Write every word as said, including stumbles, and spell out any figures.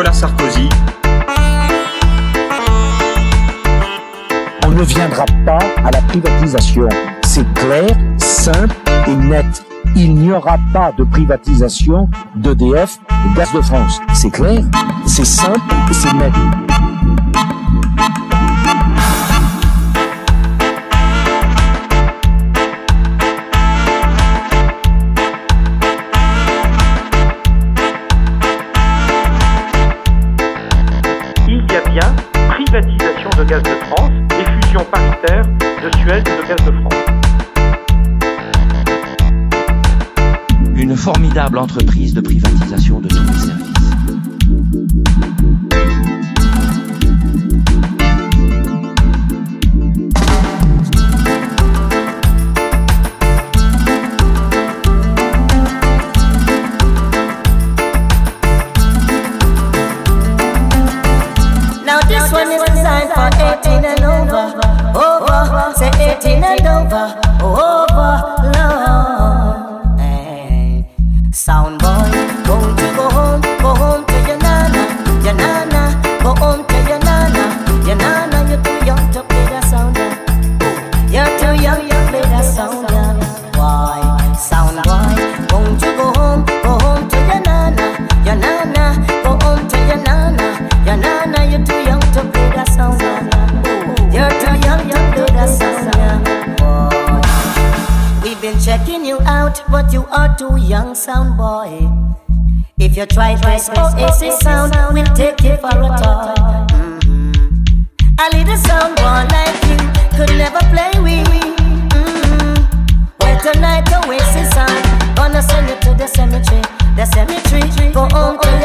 Nicolas Sarkozy. On ne viendra pas à la privatisation. C'est clair, simple et net. Il n'y aura pas de privatisation d'E D F, de Gaz de France. C'est clair, c'est simple et c'est net. Il y a bien privatisation de Gaz de France et fusion paritaire de Suez et de Gaz de France. Une formidable entreprise de privatisation de tous les services. Now this one is designed for eighteen and over, over, say eighteen and over, over, Lord. Hey. Sound boy, won't you go home, go home to your nana, your nana, go home to your nana, your nana, you're too young to play that sound, you're too young to play that sound, why? Sound boy, won't you go home, go home to your nana, your nana, go home to your nana, your nana, you're too young to play that sound, you're too young to play that sound, boy. We've been checking you out, but you are too young, sound boy. If you try this Oasis sound, we'll take you for a toy. Mm-hmm. A little sound boy like you could never play with. Mm-hmm. Well, tonight Oasis sound, gonna send you to the cemetery, the cemetery. Go home to